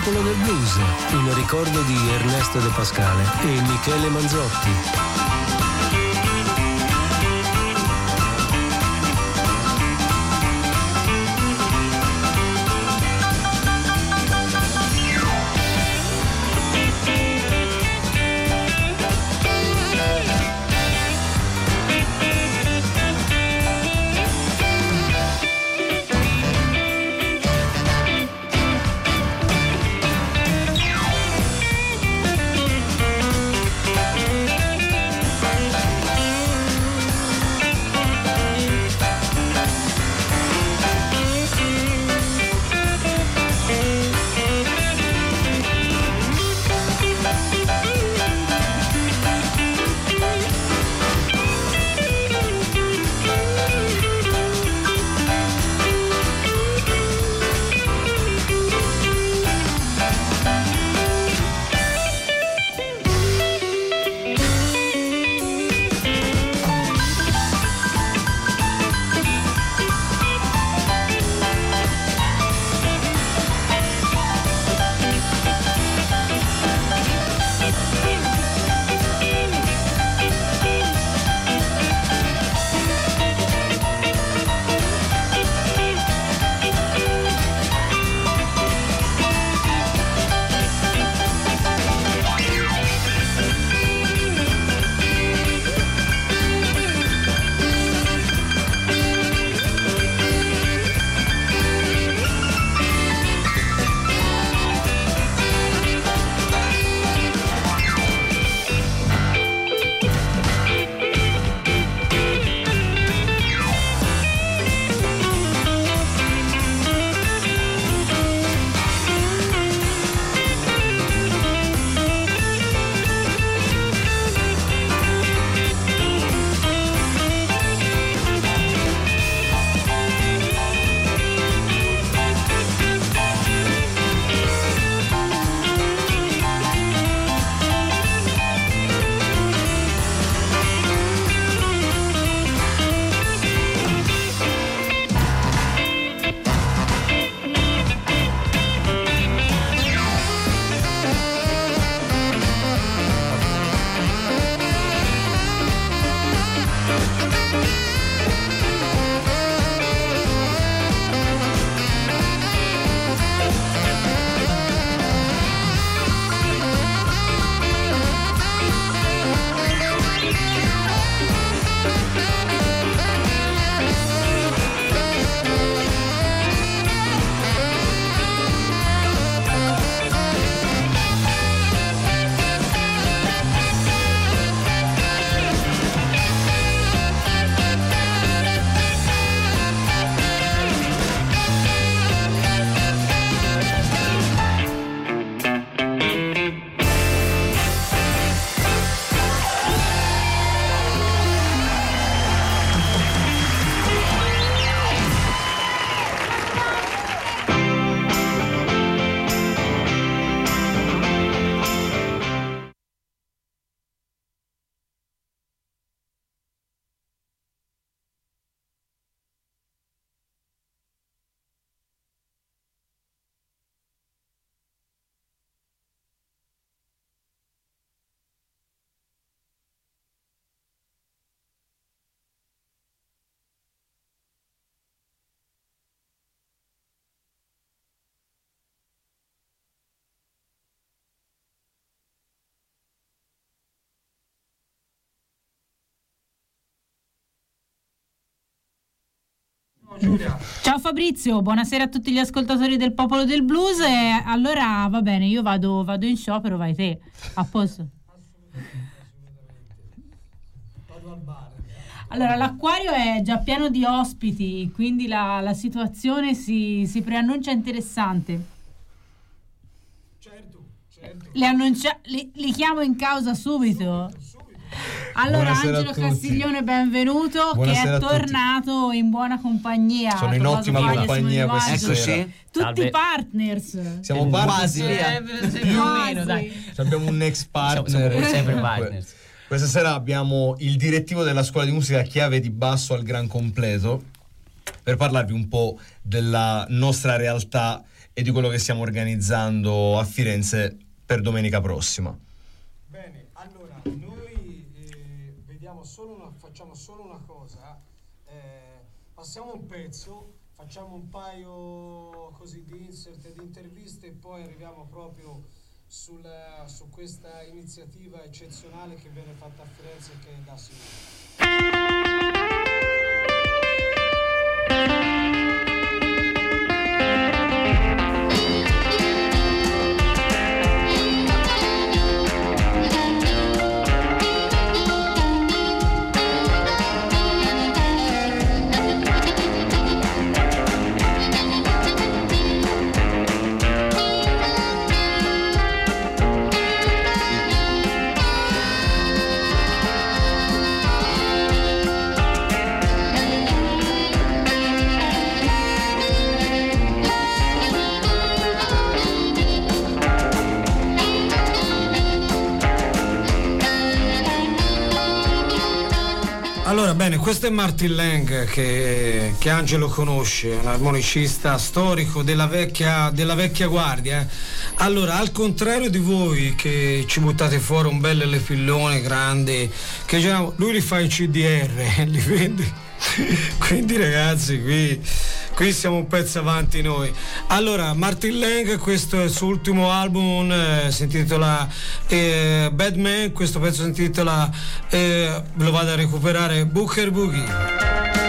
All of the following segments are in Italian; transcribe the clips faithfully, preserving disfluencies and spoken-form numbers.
Popolo del Blues, in ricordo di Ernesto De Pascale e Michele Manzotti. Giulia. Ciao Fabrizio, buonasera a tutti gli ascoltatori del Popolo del Blues. E allora va bene, io vado, vado in sciopero, vai te. A posto? Vado al bar. Allora, l'acquario è già pieno di ospiti, quindi la, la situazione si, si preannuncia interessante. Certo, certo. Li, annuncia, li, li chiamo in causa subito. subito, subito. Allora, buonasera Angelo Castiglione, benvenuto. Buonasera, che è tornato in buona compagnia. Sono in ottima compagnia questa sera. Tutti Salve. partners. Siamo quasi, eh, più o meno, dai. Abbiamo un ex partner. Siamo, siamo sempre partners. Questa sera abbiamo il direttivo della scuola di musica Chiave di Basso al Gran Completo per parlarvi un po' della nostra realtà e di quello che stiamo organizzando a Firenze per domenica prossima. Bene, allora noi eh, vediamo solo una, facciamo solo una cosa, eh, passiamo un pezzo, facciamo un paio così di insert e di interviste e poi arriviamo proprio sul, su questa iniziativa eccezionale che viene fatta a Firenze, che è da sicuro. Allora, bene, questo è Martin Lang, che, che Angelo conosce, un armonicista storico della vecchia, della vecchia guardia. Eh. Allora, al contrario di voi che ci buttate fuori un bel lepillone grande, che già lui li fa in C D R, li vende. Quindi ragazzi, qui, qui siamo un pezzo avanti noi. Allora, Martin Lang, questo è il suo ultimo album, eh, si intitola eh, Bad Man, questo pezzo si intitola, eh, lo vado a recuperare, Booker Boogie.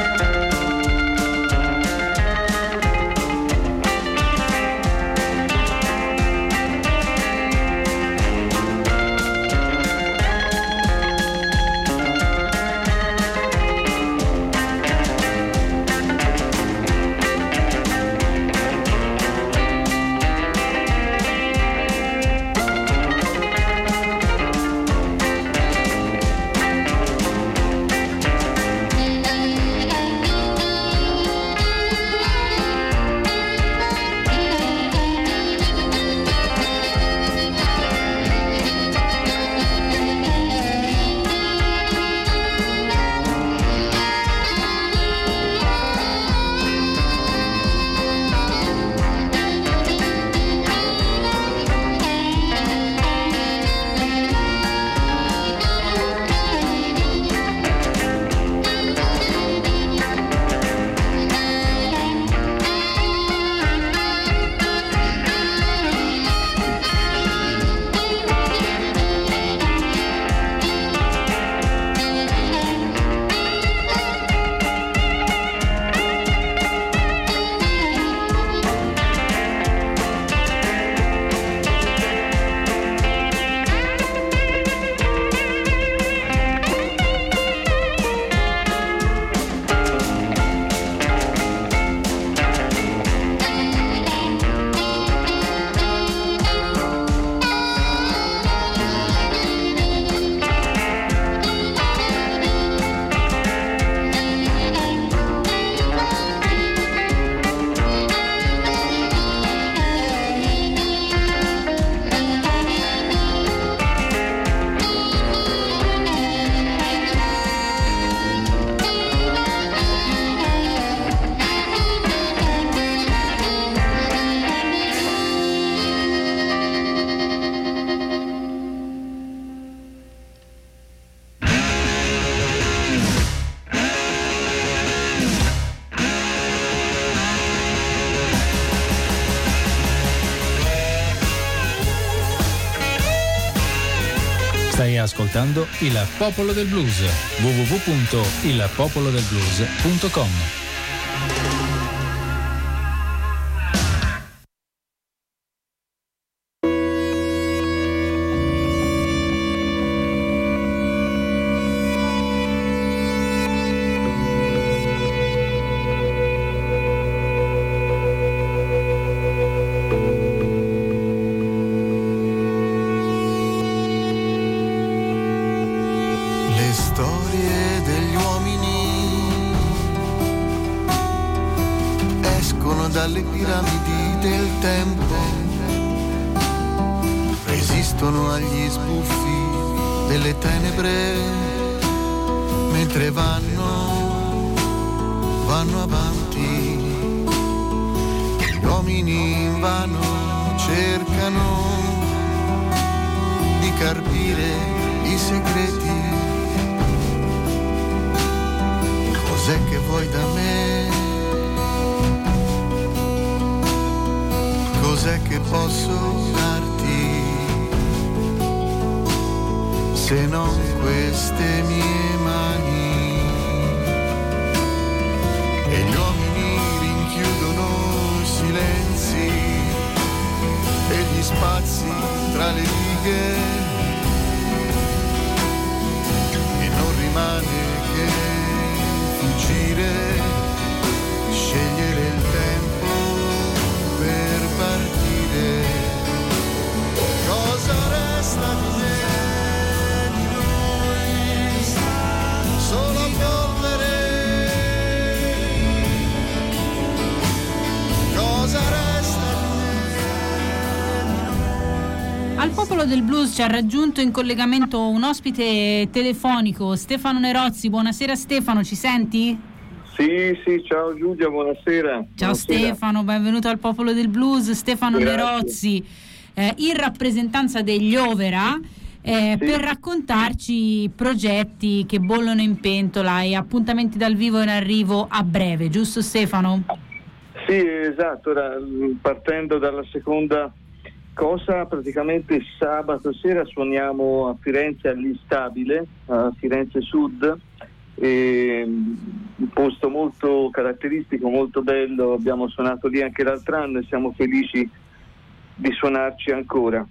Stai ascoltando Il Popolo del Blues, w w w punto il popolo del blues punto com. dalle piramidi del tempo, resistono agli sbuffi delle tenebre, mentre vanno, vanno avanti. Gli uomini uomini invano cercano di carpire i segreti. Cos'è che vuoi da me? Cos'è che posso darti se non queste mie mani? E gli uomini rinchiudono i silenzi e gli spazi tra le righe, e non rimane che fuggire, scegliere il tempo per partire. Cosa resta di me, di noi? Solo polvere. Cosa resta di me? Al Popolo del Blues ci ha raggiunto in collegamento un ospite telefonico, Stefano Nerozzi. Buonasera Stefano, ci senti? Sì, sì, ciao Giulia, buonasera. Ciao buonasera. Stefano, benvenuto al Popolo del Blues. Stefano Grazie. Nerozzi, eh, in rappresentanza degli Overa, eh, Sì. per raccontarci progetti che bollono in pentola e appuntamenti dal vivo in arrivo a breve, giusto Stefano? Sì, esatto. Ora, partendo dalla seconda cosa, praticamente sabato sera suoniamo a Firenze all'Instabile, a Firenze Sud, e un posto molto caratteristico, molto bello. Abbiamo suonato lì anche l'altro anno e siamo felici di suonarci ancora.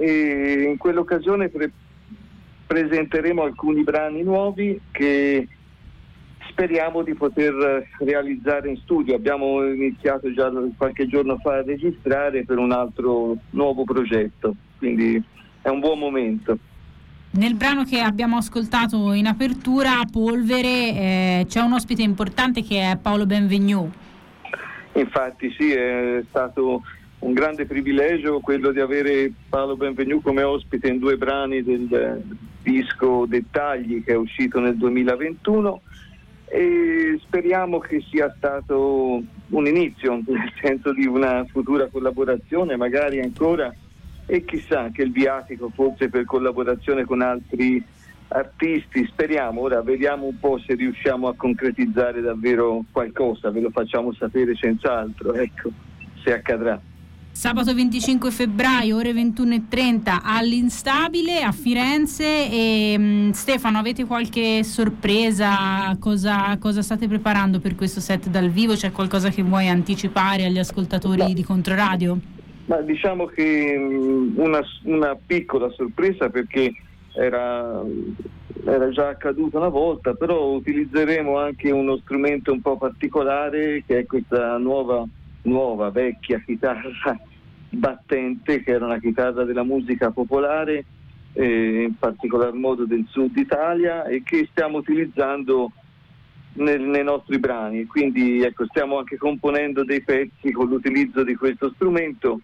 E in quell'occasione pre- presenteremo alcuni brani nuovi che speriamo di poter realizzare in studio. Abbiamo iniziato già qualche giorno fa a registrare per un altro nuovo progetto, quindi è un buon momento. Nel brano che abbiamo ascoltato in apertura, Polvere, eh, c'è un ospite importante che è Paolo Benvenu. Infatti sì, è stato un grande privilegio quello di avere Paolo Benvenu come ospite in due brani del disco Dettagli, che è uscito nel duemilaventuno, e speriamo che sia stato un inizio, nel senso di una futura collaborazione, magari ancora, e chissà che il viatico forse per collaborazione con altri artisti, speriamo. Ora vediamo un po' se riusciamo a concretizzare davvero qualcosa, ve lo facciamo sapere senz'altro, ecco, se accadrà. Sabato venticinque febbraio, ore ventuno e trenta, all'Instabile a Firenze. E mh, Stefano, avete qualche sorpresa? Cosa, cosa state preparando per questo set dal vivo? C'è qualcosa che vuoi anticipare agli ascoltatori no. di Controradio? Ma diciamo che mh, una, una piccola sorpresa, perché era, era già accaduto una volta, però utilizzeremo anche uno strumento un po' particolare, che è questa nuova nuova vecchia chitarra battente, che era una chitarra della musica popolare, eh, in particolar modo del sud Italia, e che stiamo utilizzando nel, nei nostri brani. Quindi ecco, stiamo anche componendo dei pezzi con l'utilizzo di questo strumento,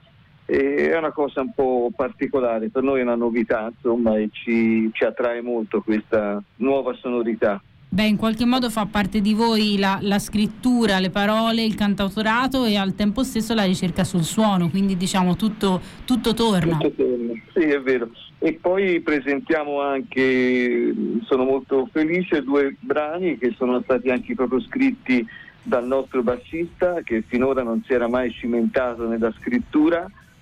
e è una cosa un po' particolare, per noi è una novità, insomma, e ci, ci attrae molto questa nuova sonorità. Beh, in qualche modo fa parte di voi la, la scrittura, le parole, il cantautorato e al tempo stesso la ricerca sul suono, quindi diciamo tutto, tutto torna. Tutto torna, sì, è vero. E poi presentiamo anche, sono molto felice, due brani che sono stati anche proprio scritti dal nostro bassista, che finora non si era mai cimentato nella scrittura,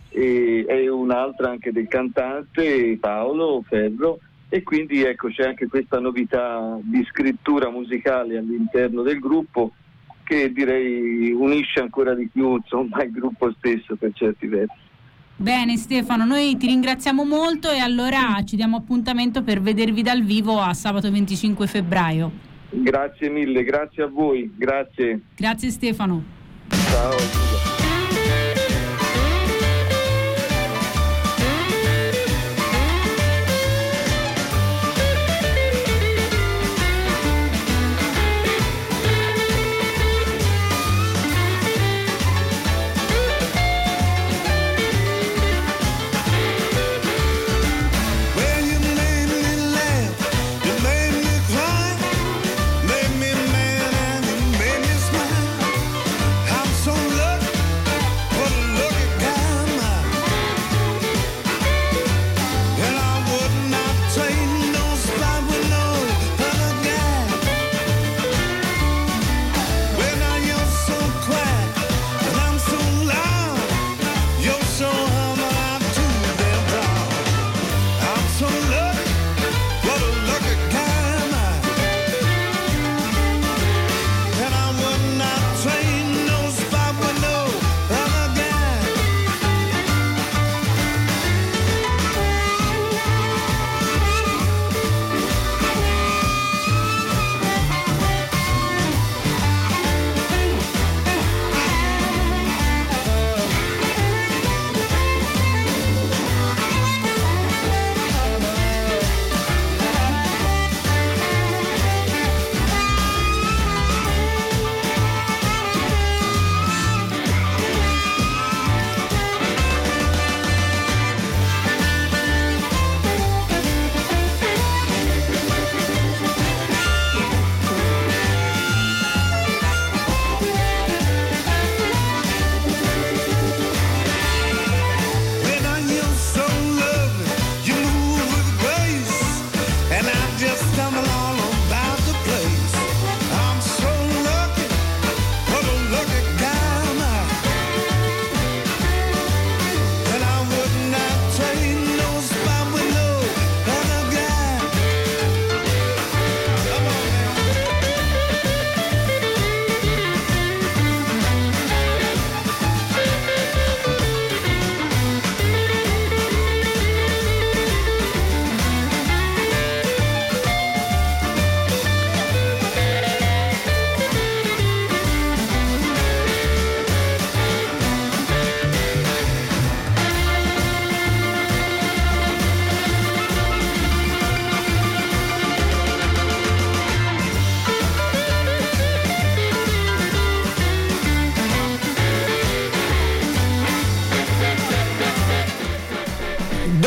e, e un'altra anche del cantante Paolo Ferro. E quindi ecco, c'è anche questa novità di scrittura musicale all'interno del gruppo, che direi unisce ancora di più, insomma, il gruppo stesso per certi versi. Bene Stefano, noi ti ringraziamo molto e allora ci diamo appuntamento per vedervi dal vivo a sabato venticinque febbraio. Grazie mille, grazie a voi, grazie. Grazie Stefano. Ciao. Made me mad and you made me smile. I'm so lucky.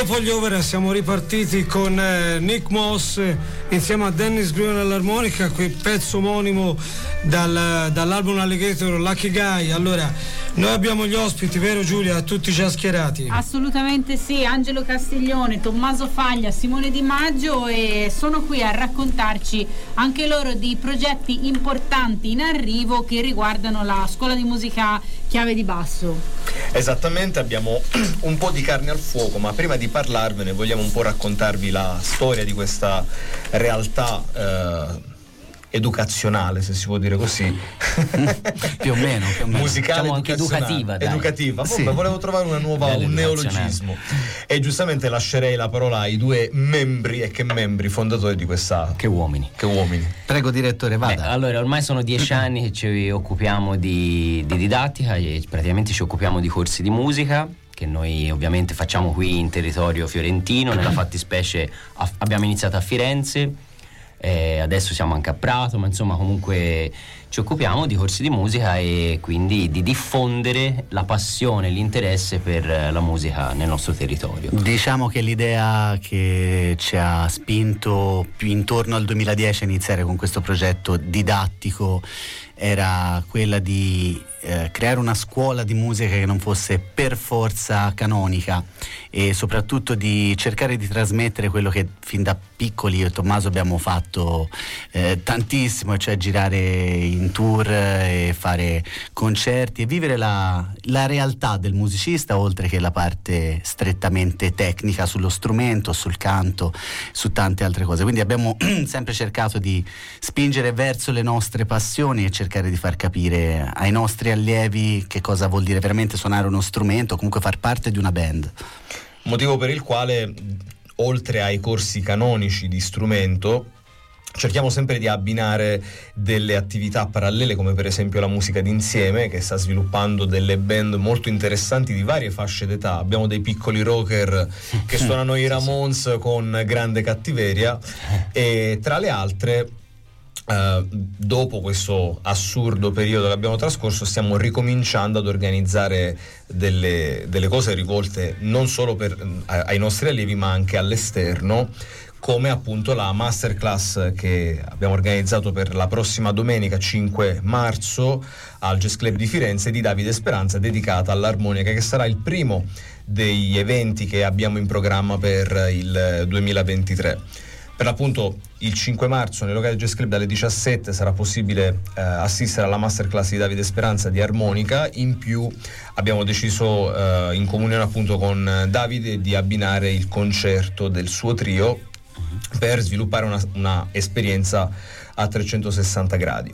dopo gli over siamo ripartiti con eh, Nick Moss eh, insieme a Dennis Gruen all'armonica, quel pezzo omonimo dal, dall'album Alligator, Lucky Guy. Allora, noi abbiamo gli ospiti, vero Giulia? Tutti già schierati? Assolutamente sì, Angelo Castiglione, Tommaso Faglia, Simone Di Maggio, e sono qui a raccontarci anche loro di progetti importanti in arrivo che riguardano la scuola di musica Chiave di Basso. Esattamente, abbiamo un po' di carne al fuoco, ma prima di parlarvene vogliamo un po' raccontarvi la storia di questa realtà eh, educazionale, se si può dire così. più o meno, più o meno. Musicale, diciamo anche educativa, dai. Educativa. Sì. Vabbè, volevo trovare una nuova, un neologismo. E giustamente lascerei la parola ai due membri, e che membri fondatori di questa. Che uomini. Che uomini. Prego direttore, vada. Beh, allora, ormai sono dieci anni che ci occupiamo di, di didattica e praticamente ci occupiamo di corsi di musica, che noi ovviamente facciamo qui in territorio fiorentino. Nella fattispecie a, abbiamo iniziato a Firenze, eh, adesso siamo anche a Prato, ma insomma comunque ci occupiamo di corsi di musica e quindi di diffondere la passione e l'interesse per la musica nel nostro territorio. Diciamo che l'idea che ci ha spinto più intorno al duemiladieci a iniziare con questo progetto didattico era quella di eh, creare una scuola di musica che non fosse per forza canonica, e soprattutto di cercare di trasmettere quello che fin da piccoli io e Tommaso abbiamo fatto eh, tantissimo, cioè girare in tour e fare concerti e vivere la, la realtà del musicista, oltre che la parte strettamente tecnica sullo strumento, sul canto, su tante altre cose. Quindi abbiamo sempre cercato di spingere verso le nostre passioni e cercare di far capire ai nostri allievi che cosa vuol dire veramente suonare uno strumento, comunque far parte di una band. Motivo per il quale, oltre ai corsi canonici di strumento, cerchiamo sempre di abbinare delle attività parallele, come per esempio la musica d'insieme, che sta sviluppando delle band molto interessanti di varie fasce d'età. Abbiamo dei piccoli rocker che suonano i Ramones con grande cattiveria, e tra le altre Uh, dopo questo assurdo periodo che abbiamo trascorso stiamo ricominciando ad organizzare delle, delle cose rivolte non solo per, a, ai nostri allievi, ma anche all'esterno, come appunto la masterclass che abbiamo organizzato per la prossima domenica cinque marzo al Jazz Club di Firenze di Davide Speranza, dedicata all'armonica, che sarà il primo degli eventi che abbiamo in programma per il duemilaventitré. Per l'appunto il cinque marzo nel locale Jazz Club dalle diciassette sarà possibile eh, assistere alla masterclass di Davide Speranza di armonica. In più abbiamo deciso eh, in comunione appunto con Davide di abbinare il concerto del suo trio per sviluppare una, una esperienza a trecentosessanta gradi.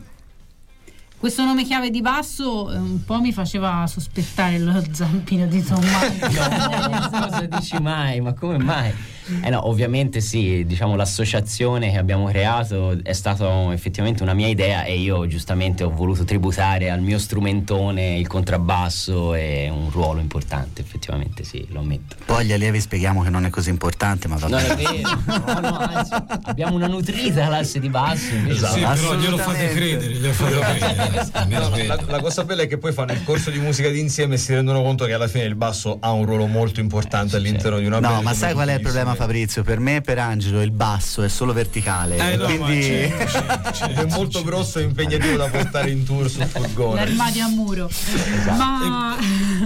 Questo nome Chiave di Basso eh, un po' mi faceva sospettare lo zampino di Tommaso. No, cosa dici mai? Ma come mai? Eh no, ovviamente sì, diciamo l'associazione che abbiamo creato è stata effettivamente una mia idea, e io giustamente ho voluto tributare al mio strumentone, il contrabbasso, è un ruolo importante, effettivamente sì, lo ammetto. Poi agli allievi spieghiamo che non è così importante, ma va bene. Non è vero, no, no, anzi, abbiamo una nutrita classe di basso invece. Esatto. Sì, però glielo fate credere, glielo fate credere. No, no, la, la cosa bella è che poi fanno il corso di musica d'insieme e si rendono conto che alla fine il basso ha un ruolo molto importante eh, all'interno certo. di una band. No, ma sai qual è il problema, Fabrizio? Per me e per Angelo il basso è solo verticale, eh, no, quindi c'è, c'è, c'è, è molto c'è, grosso e impegnativo da portare in tour sul furgone. L'armadio a muro. Esatto. Ma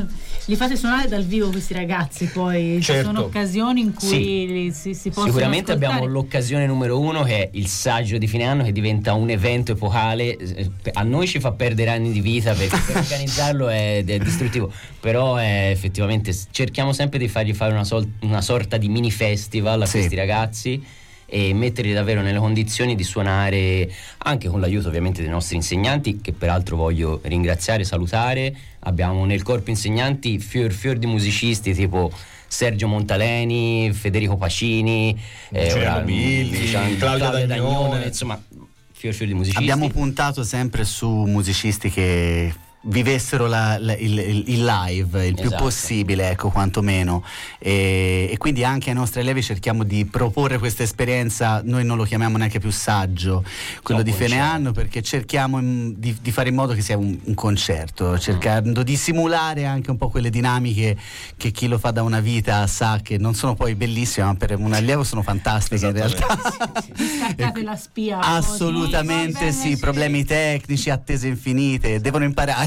li fate suonare dal vivo questi ragazzi, poi certo. ci sono occasioni in cui sì. li, si, si possono sicuramente ascoltare. Abbiamo l'occasione numero uno, che è il saggio di fine anno, che diventa un evento epocale. A noi ci fa perdere anni di vita, perché per organizzarlo è, è distruttivo, però è, effettivamente cerchiamo sempre di fargli fare una, sol- una sorta di mini festival a sì. questi ragazzi, e metterli davvero nelle condizioni di suonare, anche con l'aiuto ovviamente dei nostri insegnanti, che peraltro voglio ringraziare e salutare. Abbiamo nel corpo insegnanti fior fior di musicisti tipo Sergio Montaleni, Federico Pacini, eh, ora, Billi, Claudio Dagnone, Dagnone, insomma fior fior di musicisti. Abbiamo puntato sempre su musicisti che vivessero la, la, il, il live il più Esatto. possibile, ecco, quantomeno, e, e quindi anche ai nostri allievi cerchiamo di proporre questa esperienza. Noi non lo chiamiamo neanche più saggio, quello No, di fine concerto. anno, perché cerchiamo in- di, di fare in modo che sia un, un concerto, cercando di simulare anche un po' quelle dinamiche che chi lo fa da una vita sa che non sono poi bellissime, ma per un allievo sono fantastiche in realtà. Staccate la spia. Assolutamente Sì, va sì, bene, problemi tecnici, attese infinite, devono imparare.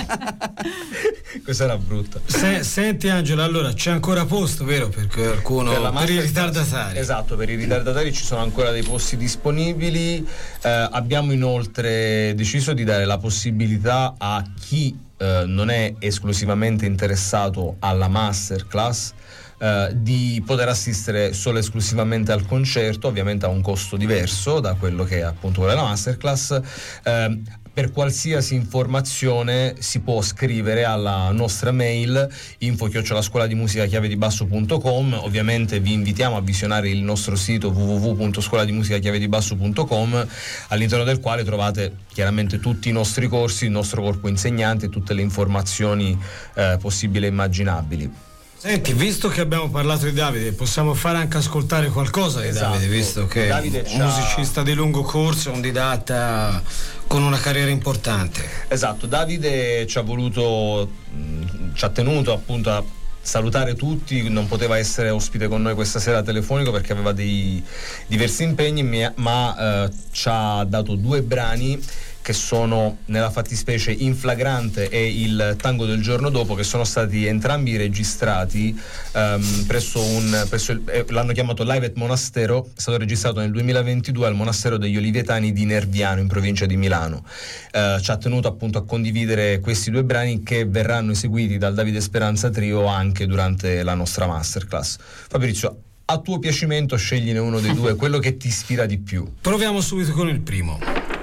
Questa era brutta. Se- senti Angelo, allora c'è ancora posto, vero? Per qualcuno, Per la per i masterclass- ritardatari. Esatto, per i ritardatari ci sono ancora dei posti disponibili. Eh, abbiamo inoltre deciso di dare la possibilità a chi eh, non è esclusivamente interessato alla masterclass eh, di poter assistere solo esclusivamente al concerto, ovviamente a un costo diverso da quello che è appunto quella della masterclass. Eh, Per qualsiasi informazione si può scrivere alla nostra mail info chiocciola scuola di musica chiave di basso punto com. Ovviamente vi invitiamo a visionare il nostro sito w w w punto scuola di musica chiave di basso punto com, all'interno del quale trovate chiaramente tutti i nostri corsi, il nostro corpo insegnante e tutte le informazioni eh, possibili e immaginabili. Senti, visto che abbiamo parlato di Davide, possiamo fare anche ascoltare qualcosa di Esatto. Davide, visto che Davide è un c'ha- musicista di lungo corso, un didatta con una carriera importante. Esatto, Davide ci ha voluto, mh, ci ha tenuto appunto a salutare tutti, non poteva essere ospite con noi questa sera telefonico perché aveva dei diversi impegni, mi- ma eh, ci ha dato due brani che sono nella fattispecie In Flagrante e Il Tango del giorno dopo, che sono stati entrambi registrati ehm, presso un presso il, eh, l'hanno chiamato Live at Monastero, è stato registrato nel duemilaventidue al monastero degli Olivetani di Nerviano in provincia di Milano. Eh, ci ha tenuto appunto a condividere questi due brani che verranno eseguiti dal Davide Speranza Trio anche durante la nostra masterclass. Fabrizio, a tuo piacimento scegliene uno dei due, quello che ti ispira di più. Proviamo subito con il primo.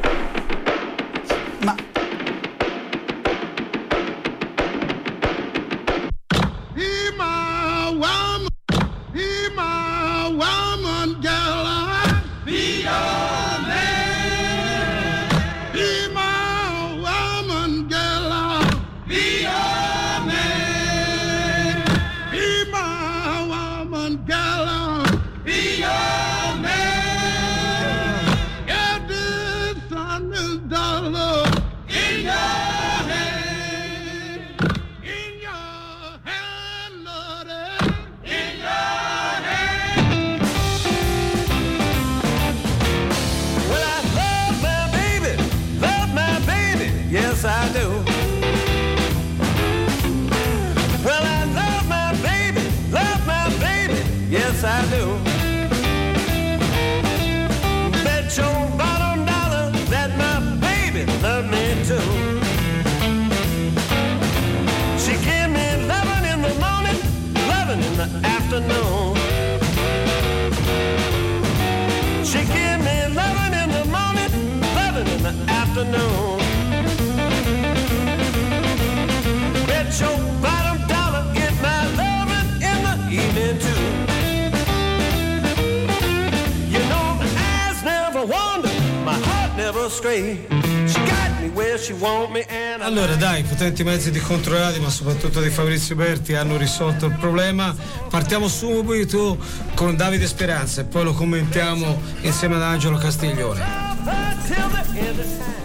Be my woman, be my woman, girl. I'll be your man. Be my woman, girl. I'll be your man. Be my woman, girl. I'll be your man. Yeah, this sun is dollar in your hand. In your hand, Lordy. In your hand. Well, I love my baby, love my baby, yes I do. Well, I love my baby, love my baby, yes I do. Bet your bottom dollar that my baby loved me too. She give me loving in the morning, loving in the afternoon. She give me loving in the morning, loving in the afternoon. Bet your bottom dollar get my loving in the evening too. You know my eyes never wander, my heart never stray. She got me where she want me and I Allora dai, i potenti mezzi di controllati, ma soprattutto di Fabrizio Berti, hanno risolto il problema. Partiamo subito con Davide Speranza e poi lo commentiamo insieme ad Angelo Castiglione. till the end of time.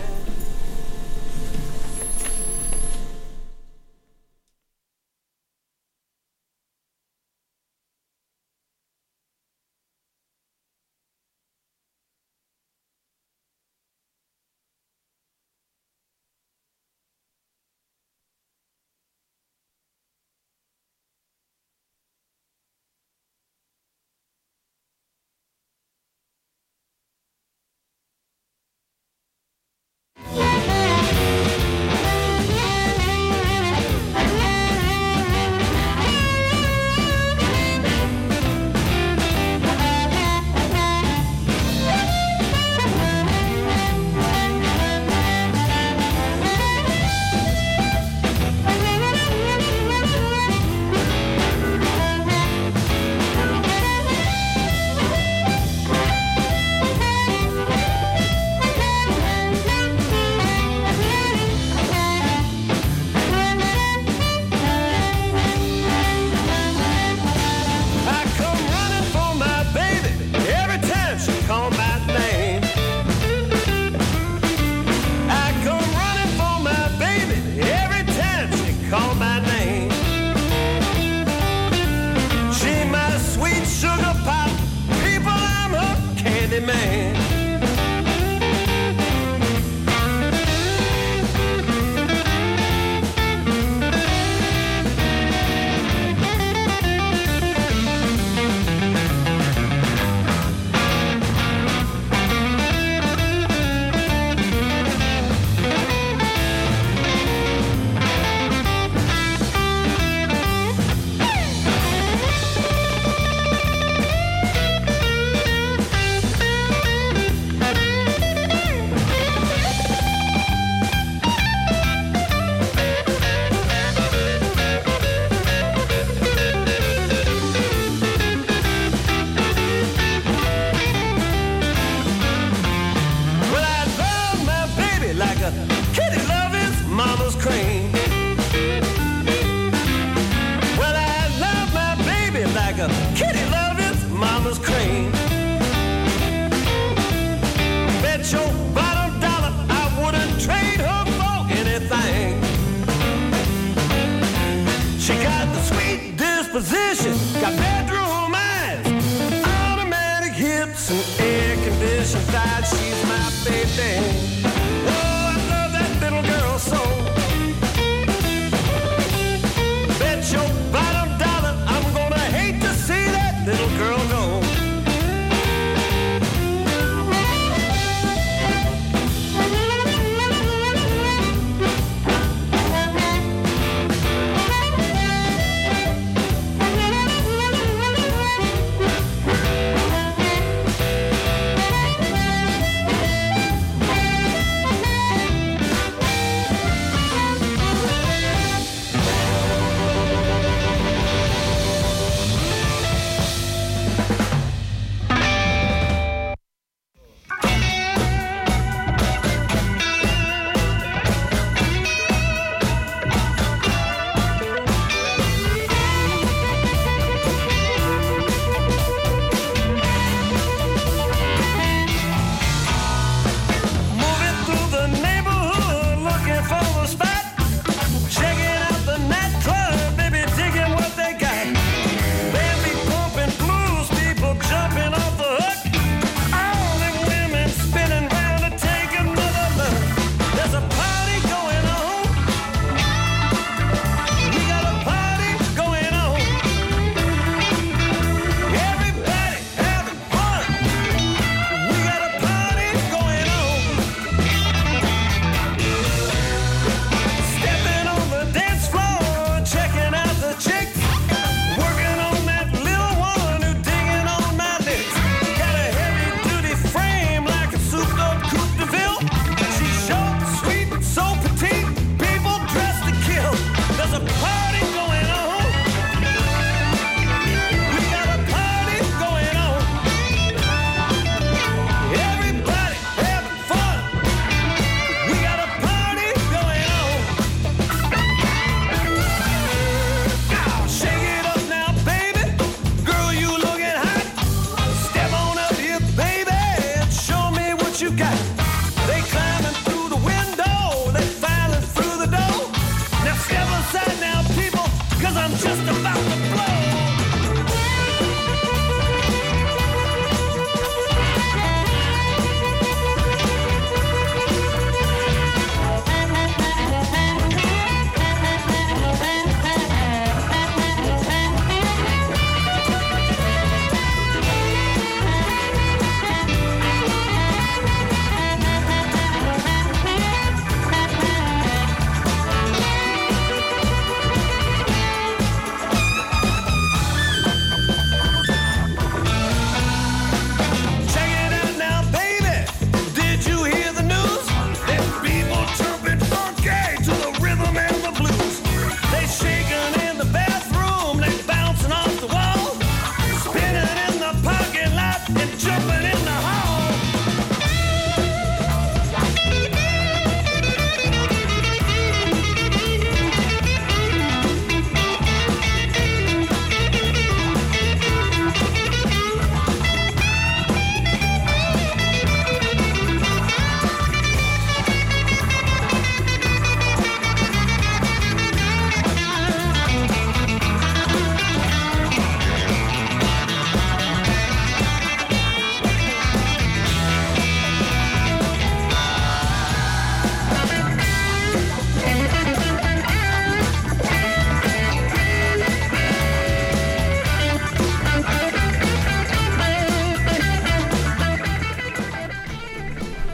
pretty man. Got bedroom eyes, automatic hips, and air-conditioned thighs. She's my baby. Oh, I love that little girl so. Bet your bottom dollar I'm gonna hate to see that little girl go.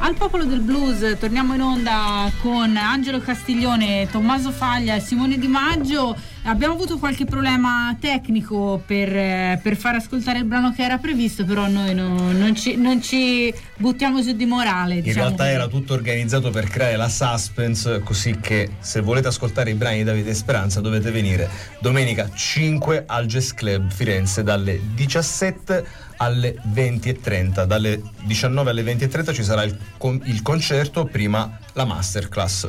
Al Popolo del Blues torniamo in onda con Angelo Castiglione, Tommaso Faglia e Simone Di Maggio. Abbiamo avuto qualche problema tecnico per, per far ascoltare il brano che era previsto, però noi no, non, ci, non ci buttiamo giù di morale. In diciamo realtà così. era tutto organizzato per creare la suspense, così che se volete ascoltare i brani di Davide Speranza dovete venire domenica cinque al Jazz Club Firenze dalle diciassette alle venti e trenta. Dalle diciannove alle venti e trenta ci sarà il, con- il concerto, prima la masterclass.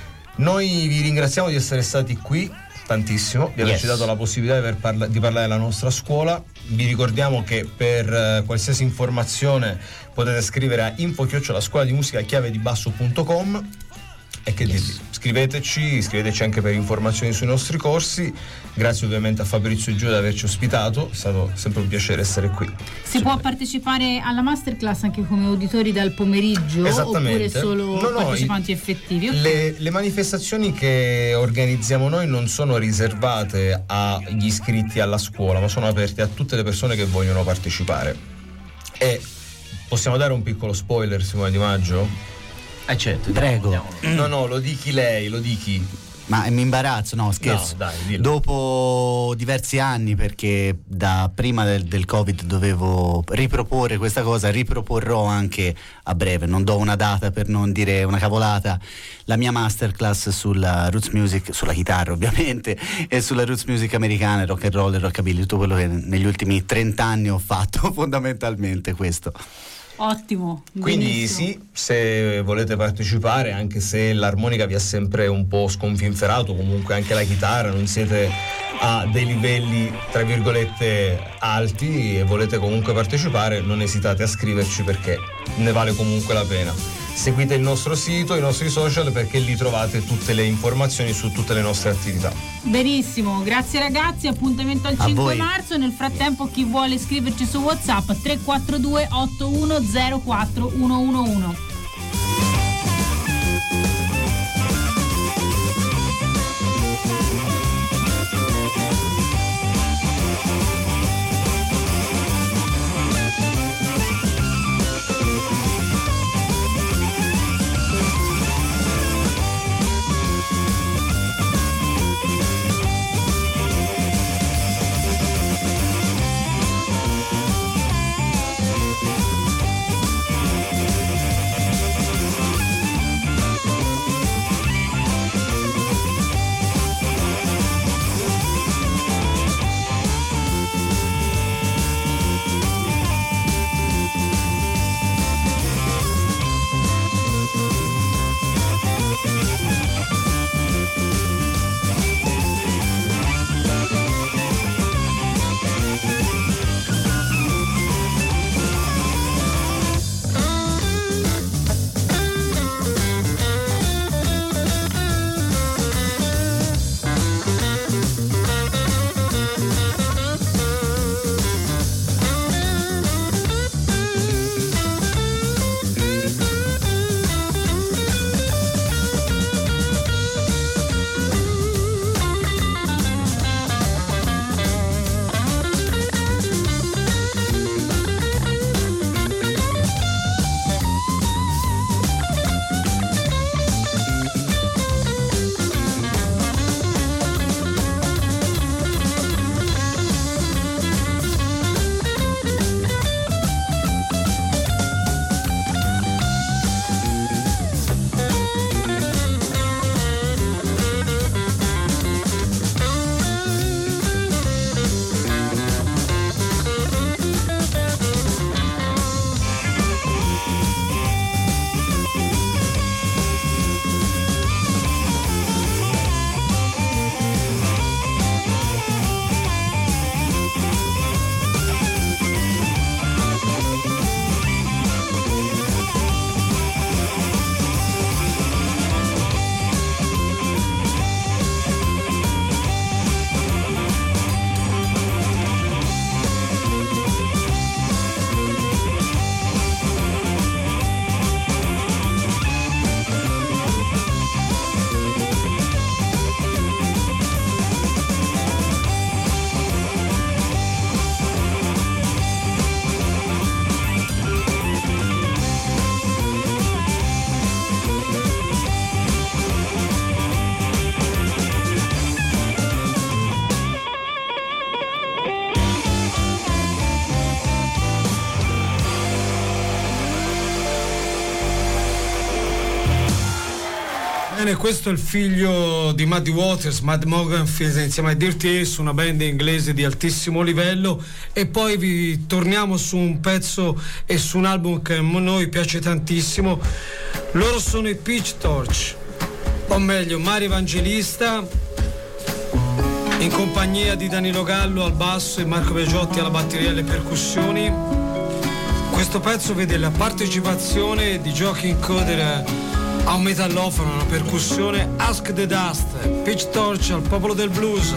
Noi vi ringraziamo di essere stati qui tantissimo, di averci Yes. dato la possibilità di, aver parla- di parlare della nostra scuola. Vi ricordiamo che per eh, qualsiasi informazione potete scrivere a info chiocciola scuola di musica chiave di basso punto com. E che Yes. dirvi, scriveteci, scriveteci anche per informazioni sui nostri corsi. Grazie ovviamente a Fabrizio e Giulia di averci ospitato, è stato sempre un piacere essere qui. Si può partecipare alla masterclass anche come uditori dal pomeriggio Esattamente. oppure solo No, no, partecipanti effettivi? Ok. Le, le manifestazioni che organizziamo noi non sono riservate agli iscritti alla scuola, ma sono aperte a tutte le persone che vogliono partecipare. E possiamo dare un piccolo spoiler, Simone Di Maggio? Eh certo, Prego. No, no, lo dichi lei, lo dichi. Ma mi imbarazzo, no scherzo. No, dai, dillo. Dopo diversi anni, perché da prima del, del Covid dovevo riproporre questa cosa, riproporrò anche a breve, non do una data per non dire una cavolata, la mia masterclass sulla roots music, sulla chitarra ovviamente, e sulla roots music americana, rock and roll e rockabilly, tutto quello che negli ultimi trenta anni ho fatto, fondamentalmente questo. Ottimo. Quindi benissimo. sì, se volete partecipare, anche se l'armonica vi ha sempre un po' sconfinferato, comunque anche la chitarra, non siete a dei livelli tra virgolette alti e volete comunque partecipare, non esitate a scriverci perché ne vale comunque la pena. Seguite il nostro sito, i nostri social, perché lì trovate tutte le informazioni su tutte le nostre attività. Benissimo, grazie ragazzi, appuntamento al A cinque voi. marzo. Nel frattempo chi vuole scriverci su WhatsApp tre quattro due otto uno zero quattro uno uno uno. Bene, questo è il figlio di Muddy Waters, Mud Morganfield, insieme a Dirty Ace, una band inglese di altissimo livello. E poi vi torniamo su un pezzo e su un album che a noi piace tantissimo. Loro sono i Peach Torch, o meglio Mario Evangelista, in compagnia di Danilo Gallo al basso e Marco Begiotti alla batteria e alle percussioni. Questo pezzo vede la partecipazione di Joaquin Coder a un metallofono, una percussione. Ask the Dust, Peach Torch al Popolo del Blues.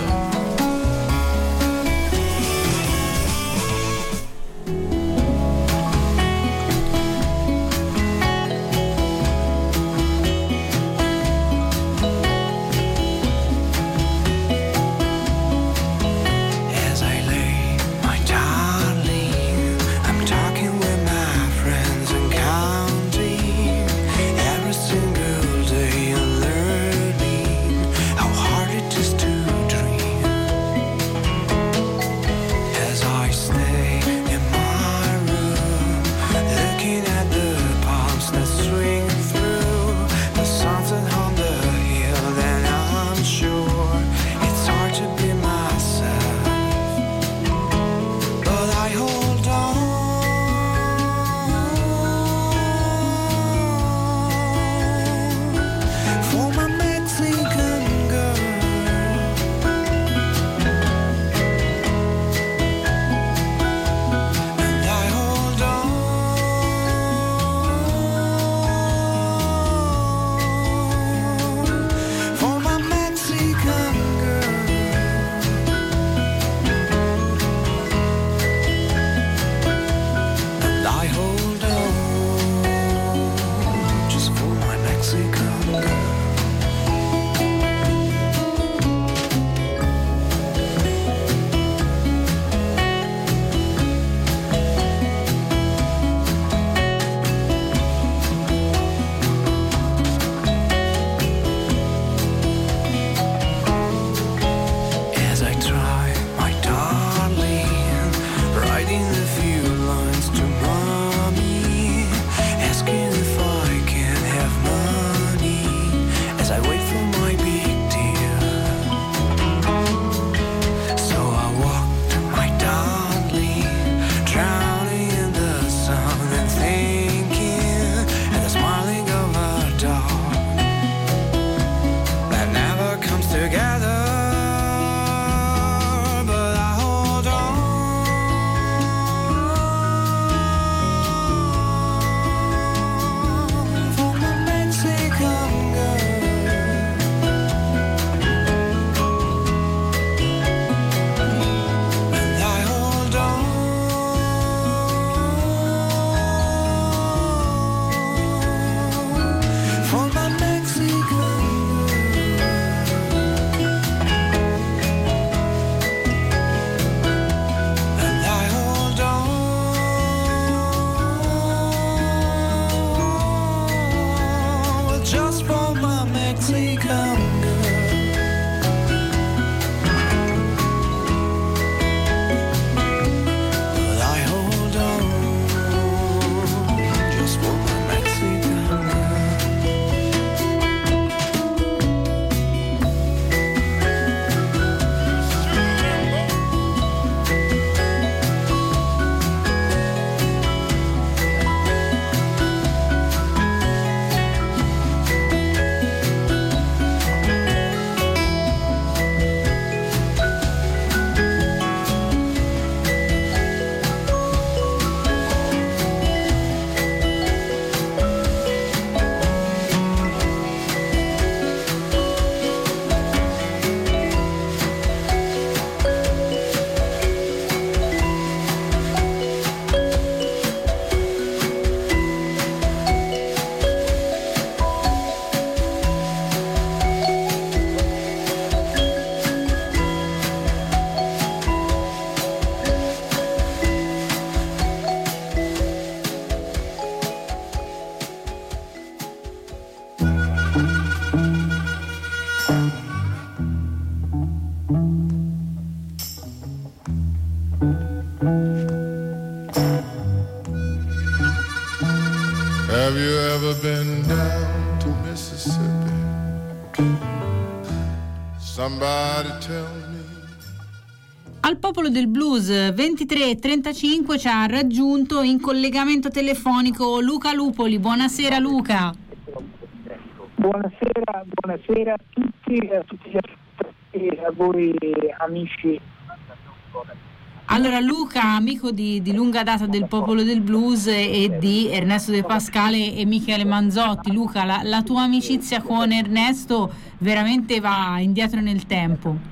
Have you ever been down to Mississippi? Somebody tell me. Al Popolo del Blues ventitré e trentacinque ci ha raggiunto in collegamento telefonico Luca Lupoli. Buonasera Luca. Buonasera, buonasera a tutti, a tutti gli ascoltatori, a voi amici. Allora Luca, amico di, di lunga data del Popolo del Blues e di Ernesto De Pascale e Michele Manzotti. Luca, la, la tua amicizia con Ernesto veramente va indietro nel tempo.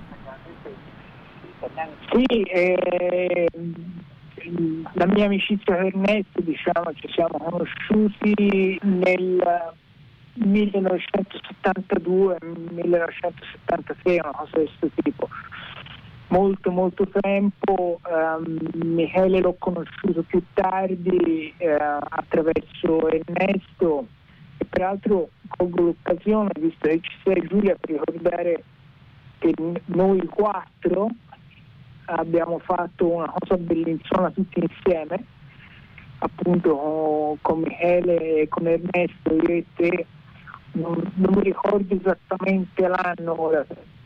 Sì, eh, la mia amicizia con Ernesto, diciamo, ci siamo conosciuti nel millenovecentosettantadue millenovecentosettantatré, una cosa di questo tipo. Molto molto tempo. um, Michele l'ho conosciuto più tardi uh, attraverso Ernesto, e peraltro colgo l'occasione, visto che ci sei Giulia, per ricordare che noi quattro abbiamo fatto una cosa bellinzona tutti insieme, appunto con, con Michele e con Ernesto, io e te. Non, non mi ricordo esattamente l'anno ora,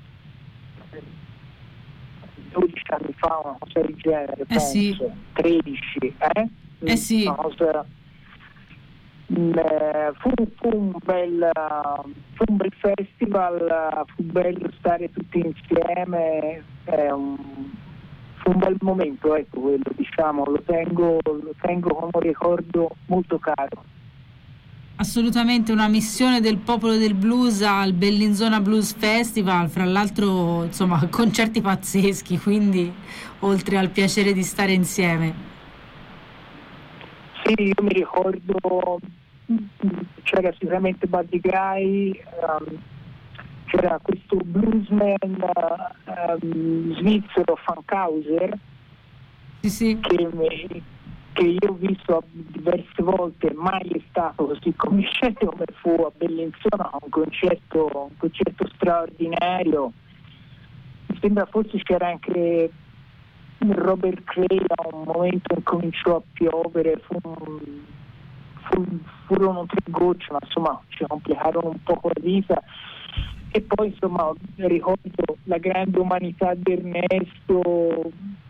dodici anni fa, una cosa del genere, eh penso, sì. tredici, eh? Eh sì. Una cosa, mh, fu, fu un bel fu un bel festival, fu bello stare tutti insieme, eh, un, fu un bel momento, ecco, quello, diciamo, lo tengo, lo tengo come un ricordo molto caro. Assolutamente una missione del Popolo del Blues al Bellinzona Blues Festival, fra l'altro insomma concerti pazzeschi, quindi oltre al piacere di stare insieme. Sì, io mi ricordo, c'era sicuramente Buddy Guy, um, c'era questo bluesman um, svizzero, Fankhauser, sì, sì. che mi, che io ho visto diverse volte, mai è stato così conosciuto come fu a Bellinzona, un concerto, un concerto straordinario. Mi sembra forse c'era anche Robert Cray, a un momento cominciò a piovere, fu, fu, furono tre gocce, ma insomma ci complicarono un po' la vita. E poi insomma ricordo la grande umanità di Ernesto,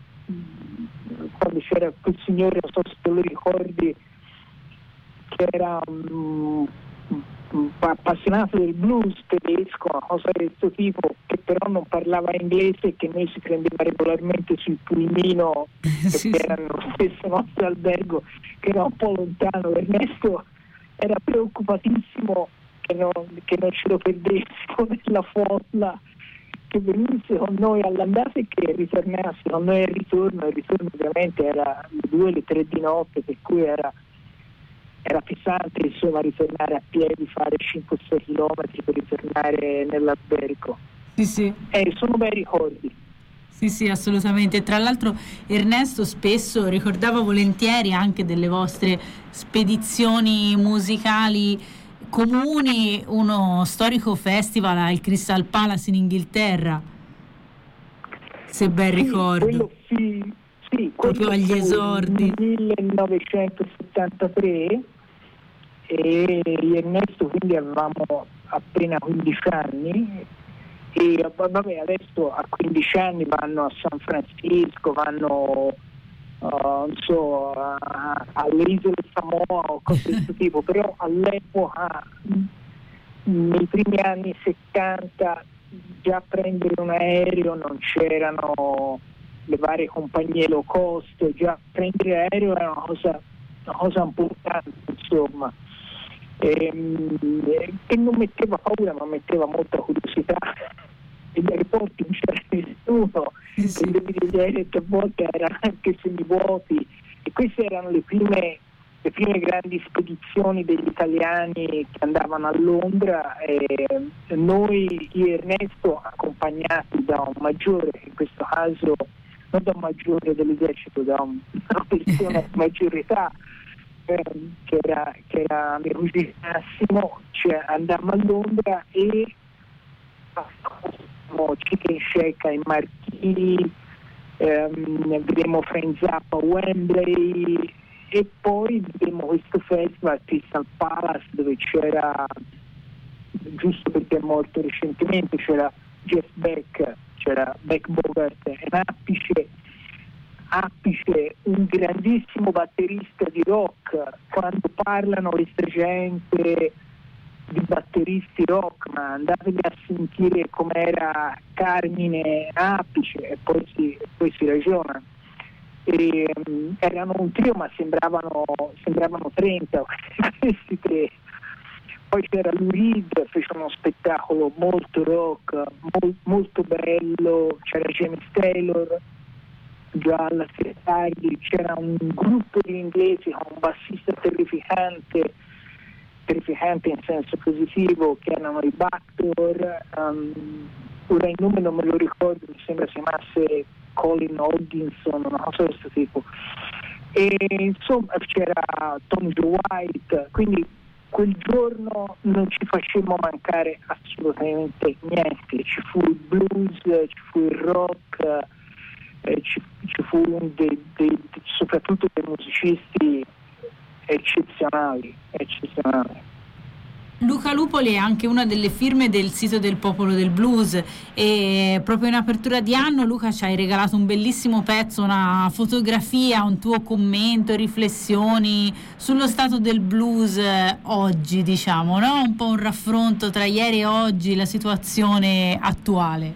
quando c'era quel signore, non so se te lo ricordi, che era um, appassionato del blues tedesco, una cosa di questo tipo, che però non parlava inglese e che noi si prendeva regolarmente sul pulmino, perché sì, era nello stesso nostro albergo, che era un po' lontano. Ernesto era preoccupatissimo che non, che non ce lo perdessimo nella folla, che venisse con noi all'andata e che ritornasse con noi al ritorno. Il ritorno ovviamente era le due, le tre di notte, per cui era, era pesante, insomma, ritornare a piedi, fare cinque sei chilometri per ritornare nell'albergo. Sì, sì. Eh, sono bei ricordi. Sì, sì, assolutamente. Tra l'altro Ernesto spesso ricordava volentieri anche delle vostre spedizioni musicali comuni, uno storico festival al Crystal Palace in Inghilterra, se ben Sì, ricordo. quello sì, sì, proprio agli esordi. Nel millenovecentosettantatré, e Ernesto quindi avevamo appena quindici anni, e vabbè, adesso a quindici anni vanno a San Francisco, vanno Uh, non so, uh, alle isole Samoa o cose di questo tipo, però all'epoca, nei primi anni settanta, già prendere un aereo, non c'erano le varie compagnie low cost, già prendere aereo era una cosa, una cosa importante, insomma, e, che non metteva paura ma metteva molta curiosità. Negli aeroporti non c'era nessuno, sì, sì. Gli aerei a volte erano anche semivuoti, e queste erano le prime, le prime grandi spedizioni degli italiani che andavano a Londra, e noi, io e Ernesto, accompagnati da un maggiore, in questo caso non da un maggiore dell'esercito, da un, una persona di maggiore età, eh, che era, che era mio cugino Massimo, cioè andammo a Londra e Chicken Shack ai Marchini, ehm, vedremo Frank Zappa a Wembley, e poi vedremo questo festival Crystal Palace, dove c'era giusto perché è morto recentemente, c'era Jeff Beck, c'era Beck Bogart in Appice, Appice, un grandissimo batterista di rock. Quando parlano questa gente di batteristi rock, ma andatevi a sentire com'era Carmine Appice e poi si, poi si ragiona. E, um, erano un trio ma sembravano, sembravano trenta questi tre. Poi c'era Lou Reed, fece uno spettacolo molto rock, mol, molto bello, c'era James Taylor già alla tardi, c'era un gruppo di inglesi con un bassista terrificante terrificante in senso positivo, che erano i Backdoor, um, ora il nome non me lo ricordo, mi sembra si chiamasse Colin Hodginson, una cosa di questo tipo, e insomma c'era Tom Joe White, quindi quel giorno non ci facemmo mancare assolutamente niente, ci fu il blues, ci fu il rock, eh, ci, ci fu un dei, dei, soprattutto dei musicisti eccezionali, eccezionali. Luca Lupoli è anche una delle firme del sito del Popolo del Blues e proprio in apertura di anno, Luca, ci hai regalato un bellissimo pezzo, una fotografia, un tuo commento, riflessioni sullo stato del blues oggi, diciamo, no? Un po' un raffronto tra ieri e oggi, la situazione attuale.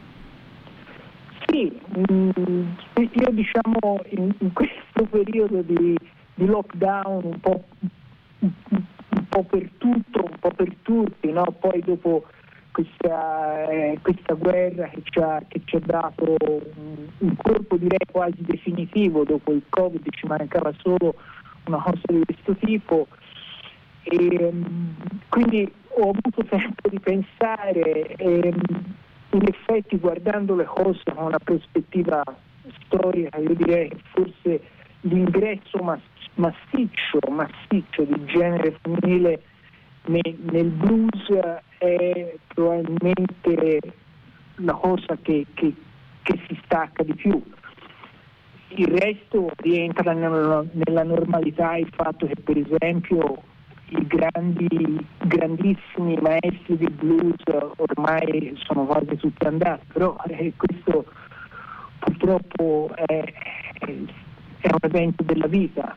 Sì, io diciamo in, in questo periodo di di lockdown un po', un, un po' per tutto, un po' per tutti, no? Poi dopo questa, eh, questa guerra che ci ha, che ci ha dato un, un colpo direi quasi definitivo, dopo il Covid ci mancava solo una cosa di questo tipo, e quindi ho avuto tempo di pensare e in effetti guardando le cose con una prospettiva storica io direi che forse l'ingresso massiccio massiccio, massiccio di genere femminile nel, nel blues è probabilmente la cosa che, che, che si stacca di più. Il resto rientra nella, nella normalità il fatto che per esempio i grandi, grandissimi maestri di blues ormai sono quasi tutti andati, però eh, questo purtroppo è, è è un evento della vita,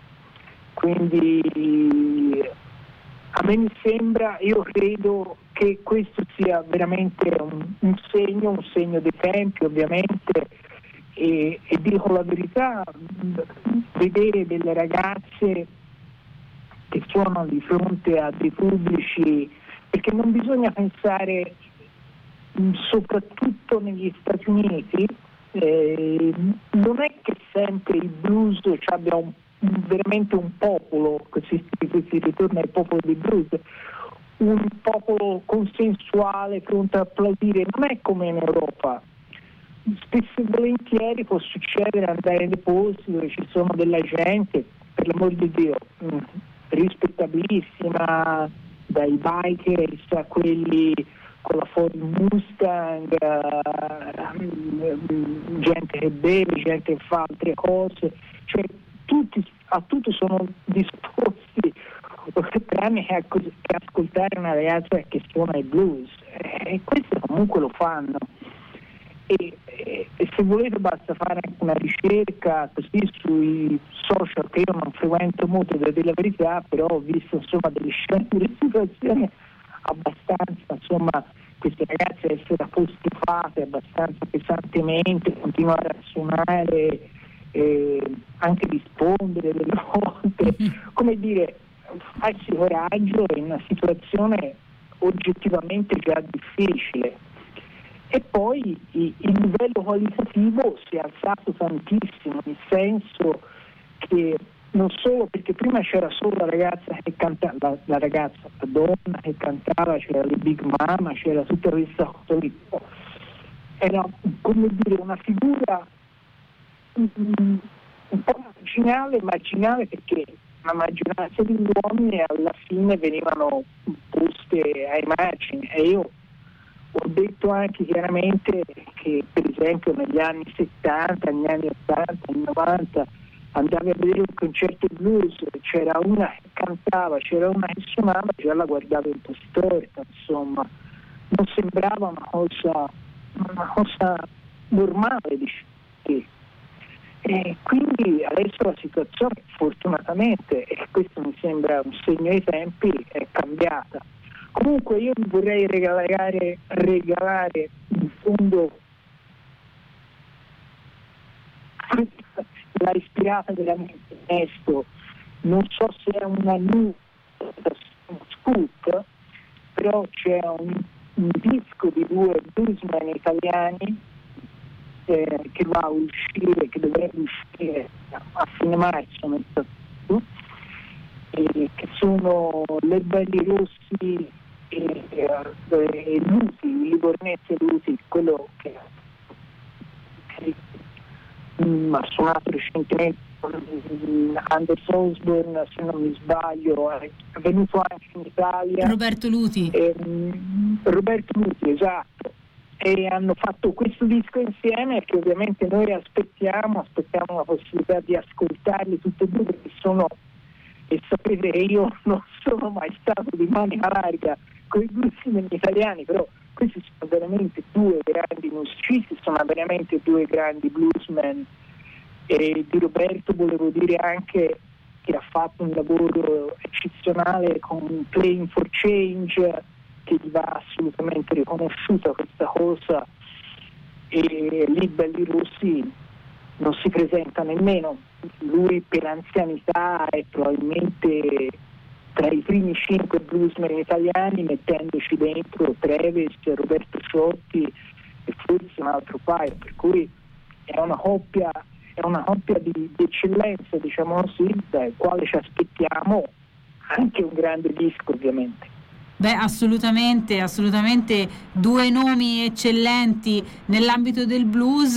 quindi a me mi sembra, io credo che questo sia veramente un, un segno, un segno dei tempi ovviamente, e, e dico la verità, vedere delle ragazze che suonano di fronte a dei pubblici, perché non bisogna pensare, soprattutto negli Stati Uniti, Eh, non è che sempre il blues abbia un, veramente un popolo, si, si ritorna al popolo del blues, un popolo consensuale pronto a applaudire, non è come in Europa. Spesso e volentieri può succedere andare nei posti dove ci sono della gente, per l'amor di Dio, mh, rispettabilissima, dai bikers a quelli con la Ford Mustang, uh, gente che beve, gente che fa altre cose, cioè tutti a tutto sono disposti, tranne che, che ascoltare una ragazza che suona il blues, e questi comunque lo fanno. E, e, e se volete basta fare anche una ricerca così sui social, che io non frequento molto, devo dire la verità, però ho visto insomma delle, delle situazioni abbastanza, insomma, queste ragazze essere apostrofate abbastanza pesantemente, continuare a suonare, eh, anche rispondere delle volte, come dire, farsi coraggio in una situazione oggettivamente già difficile. E poi il livello qualitativo si è alzato tantissimo, nel senso che non solo perché prima c'era solo la ragazza che cantava, la, la ragazza, la donna che cantava, c'era le Big Mama, c'era tutta questa cosa lì. Era come dire una figura un, un po' marginale, marginale perché la maggioranza degli uomini alla fine venivano poste ai margini, e io ho detto anche chiaramente che per esempio negli anni settanta, negli anni ottanta, negli anni novanta andavi a vedere un concerto blues, c'era una che cantava, c'era una che suonava, già la guardavi un po' storta, insomma, non sembrava una cosa, una cosa normale, diciamo. E quindi adesso la situazione, fortunatamente, e questo mi sembra un segno dei tempi, è cambiata. Comunque io vi vorrei regalare, regalare in fondo, l'ha ispirata veramente Ernesto, non so se è una new scoop, però c'è un, un disco di due bluesmen italiani eh, che va a uscire, che dovrebbe uscire a fine marzo, eh, che sono Le Belli Rossi e, e, e Lusi, Livornese Lusi, quello che, che mh, ha suonato recentemente Anders Osborne, se non mi sbaglio, è venuto anche in Italia. Roberto Luti. Ehm, Roberto Luti, esatto. E hanno fatto questo disco insieme che ovviamente noi aspettiamo, aspettiamo la possibilità di ascoltarli tutti e due, perché sono, e sapete che io non sono mai stato di manica larga con i bluesmen italiani, però questi sono veramente due grandi musicisti, sono veramente due grandi bluesmen. E di Roberto volevo dire anche che ha fatto un lavoro eccezionale con Playing for Change, che gli va assolutamente riconosciuta questa cosa, e lì Belli Rossi non si presenta nemmeno, lui per anzianità è probabilmente tra i primi cinque bluesmen italiani, mettendoci dentro Travis, Roberto Ciotti e forse un altro paio, per cui è una coppia è una coppia di, di eccellenza, diciamo così, dal quale ci aspettiamo anche un grande disco, ovviamente. Beh, assolutamente, assolutamente due nomi eccellenti nell'ambito del blues,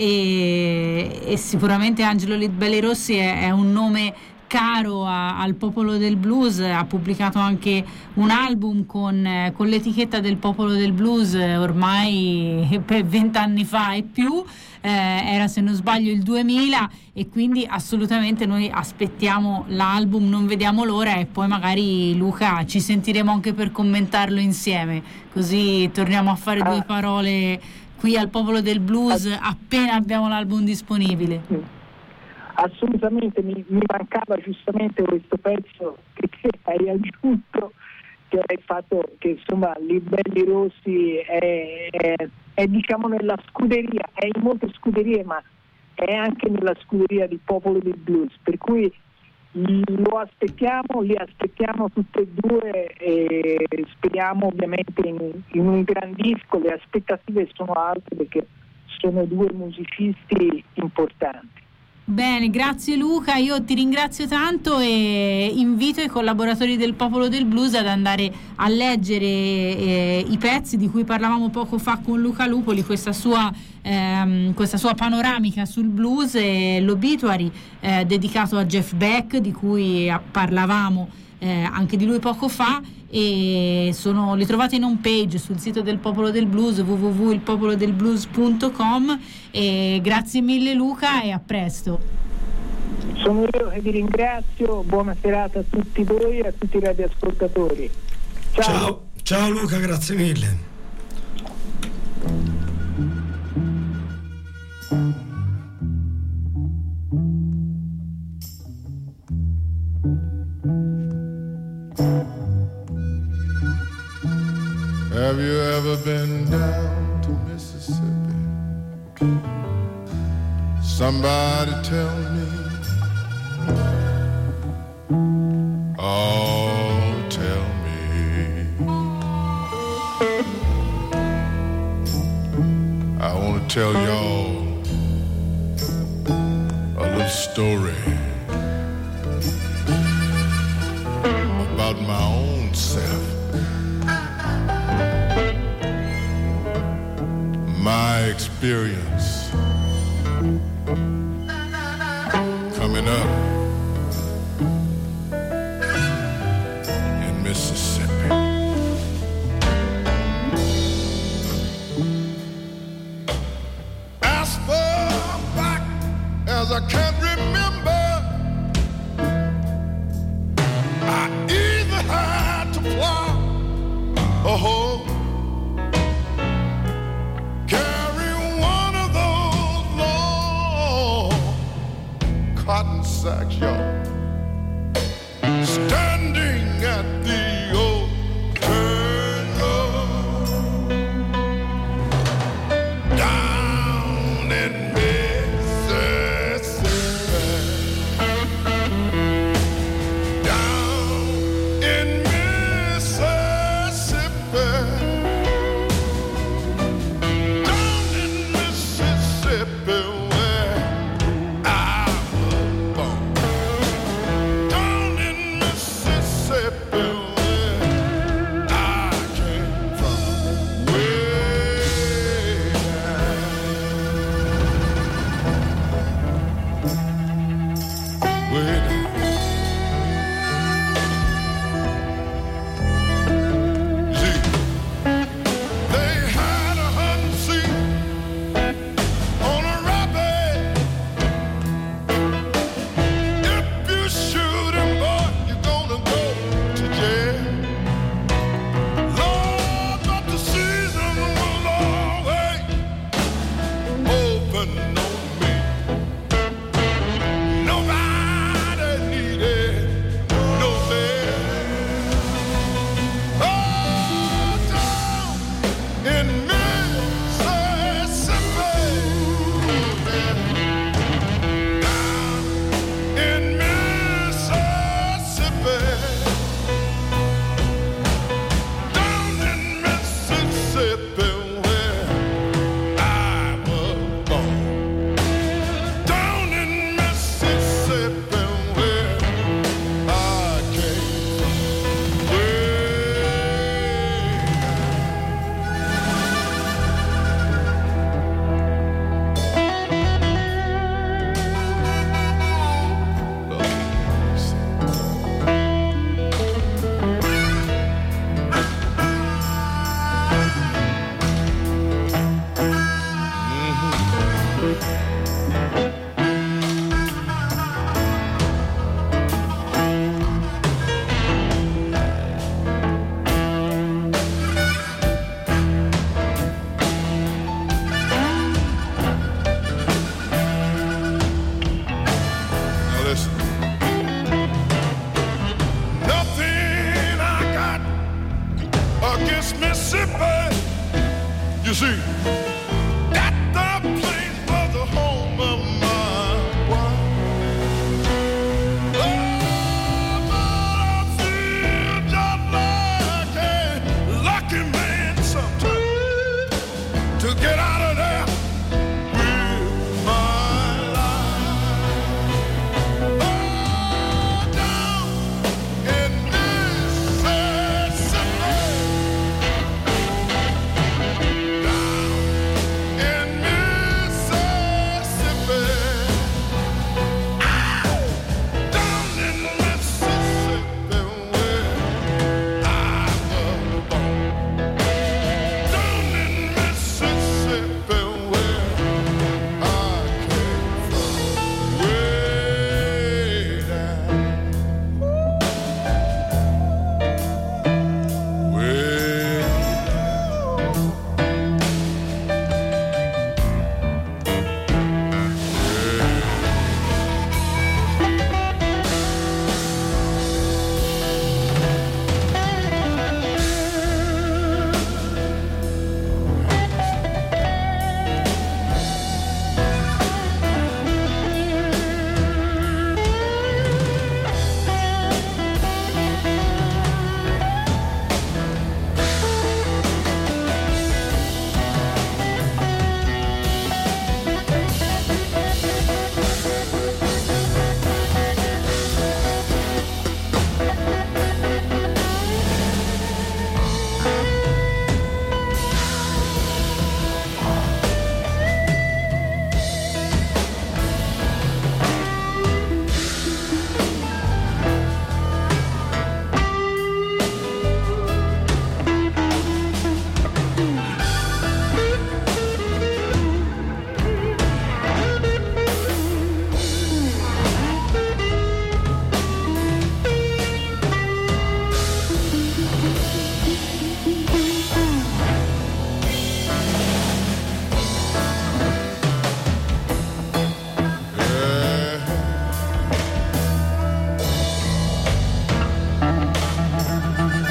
e, e sicuramente Angelo Belli Rossi è, è un nome caro a, al popolo del blues. Ha pubblicato anche un album con, con l'etichetta del popolo del blues ormai per vent'anni fa e più, eh, era se non sbaglio il duemila, e quindi assolutamente noi aspettiamo l'album, non vediamo l'ora, e poi magari Luca ci sentiremo anche per commentarlo insieme, così torniamo a fare ah. due parole qui al popolo del blues appena abbiamo l'album disponibile. Mm. Assolutamente, mi, mi mancava giustamente questo pezzo che, che hai aggiunto, che hai fatto, che insomma Li Belli Rossi è, è, è diciamo nella scuderia, è in molte scuderie, ma è anche nella scuderia di Popolo del Blues, per cui lo aspettiamo, li aspettiamo tutte e due, e speriamo ovviamente in, in un gran disco. Le aspettative sono alte perché sono due musicisti importanti. Bene, grazie Luca, io ti ringrazio tanto e invito i collaboratori del Popolo del Blues ad andare a leggere eh, i pezzi di cui parlavamo poco fa con Luca Lupoli, questa sua, ehm, questa sua panoramica sul blues, e l'obituary eh, dedicato a Jeff Beck, di cui parlavamo eh, anche di lui poco fa, e sono, li trovate in home page sul sito del Popolo del Blues, w w w punto il popolo del blues punto com. E grazie mille Luca e a presto. Sono io che vi ringrazio, buona serata a tutti voi e a tutti i radioascoltatori. Ciao. Ciao, ciao Luca, grazie mille. Have you ever been down to Mississippi? Somebody tell me. Oh, tell me. I want to tell y'all a little story about my own self. My experience coming up in Mississippi. As far back as I can remember, had to plow a hole, carry one of those long cotton sacks, y'all, standing at the old turn down in Mississippi, down in Mississippi, down in Mississippi where I was born, down in Mississippi where I came from, way down, way down. See, they had a hunting seat on a rabbit. If you shoot him, boy, you're gonna go to jail. Lord, but the season was always open on me. Nobody needed no help. Oh, down in Mississippi, down in Mississippi, down in Mississippi where I was born, down in Mississippi where I came from, way Now listen. Nothing I got against Mississippi. You see, that the place was the home of my wife. Oh, but I feel just like a lucky man sometimes to get out of there with my life. Oh, down in Mississippi, down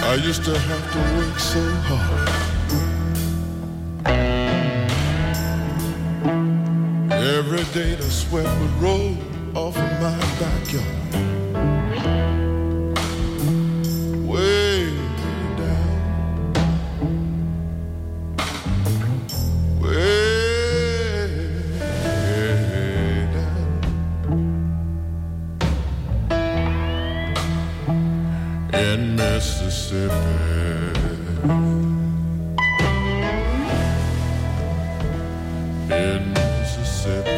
I used to have to work so hard. Every day the sweat would roll off of my backyard. Way down, way down in Mississippi. In Mississippi.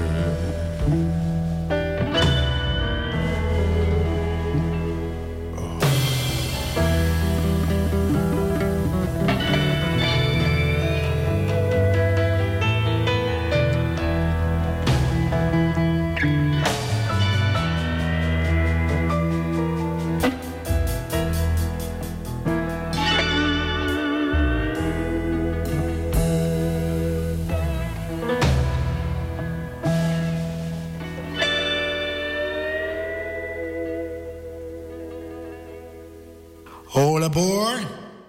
All aboard.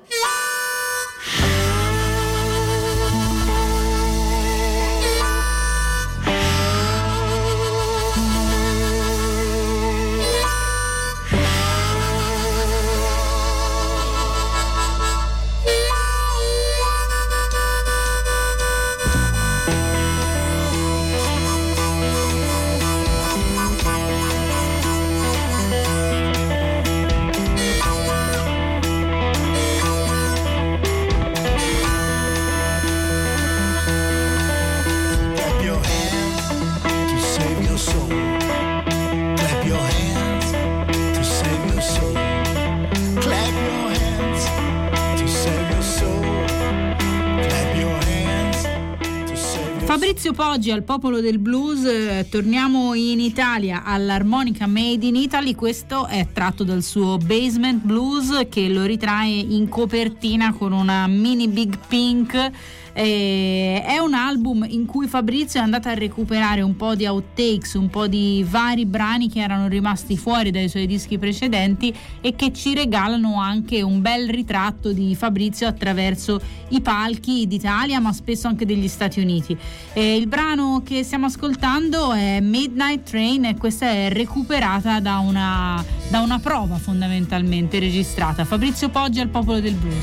Fabrizio Poggi al Popolo del Blues. Eh, torniamo in Italia all'Armonica Made in Italy. Questo è tratto dal suo Basement Blues, che lo ritrae in copertina con una mini Big Pink. Eh, è un album in cui Fabrizio è andato a recuperare un po' di outtakes, un po' di vari brani che erano rimasti fuori dai suoi dischi precedenti e che ci regalano anche un bel ritratto di Fabrizio attraverso i palchi d'Italia, ma spesso anche degli Stati Uniti. Eh, il brano che stiamo ascoltando è Midnight Train e questa è recuperata da una, da una prova fondamentalmente registrata. Fabrizio Poggi al Popolo del Blues.